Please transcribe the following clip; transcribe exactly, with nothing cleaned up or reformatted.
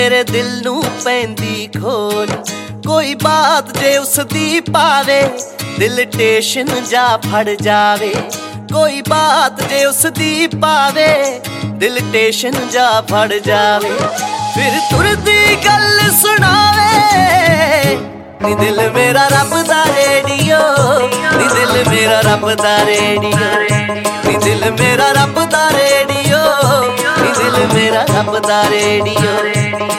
ਮੇਰੇ ਦਿਲ ਨੂੰ ਪੈਂਦੀ ਖੋਲ ਕੋਈ ਬਾਤ ਜੇ ਉਸ ਦੀ ਪਾਵੇ ਦਿਲ ਟੇਸ਼ਨ ਜਾ ਫੜ ਜਾਵੇ ਕੋਈ ਬਾਤ ਜੇ ਉਸ ਦੀ ਪਾਵੇ ਦਿਲ ਟੇਸ਼ਨ ਜਾ ਫੜ ਜਾਵੇ ਫਿਰ ਤੁਰਦੀ ਗੱਲ ਸੁਣਾਵੇ ਨੀ ਦਿਲ ਮੇਰਾ ਰੱਬ ਦਾ ਰੇਡੀਓ ਨੀ ਦਿਲ ਮੇਰਾ ਰੱਬ ਦਾ ਰੇਡੀਓ ਨੀ ਦਿਲ ਮੇਰਾ ਰੱਬ ਦਾ ਰੇਡੀਓ ਨੀ ਦਿਲ ਮੇਰਾ ਰੱਬ ਦਾ ਰੇਡੀਓ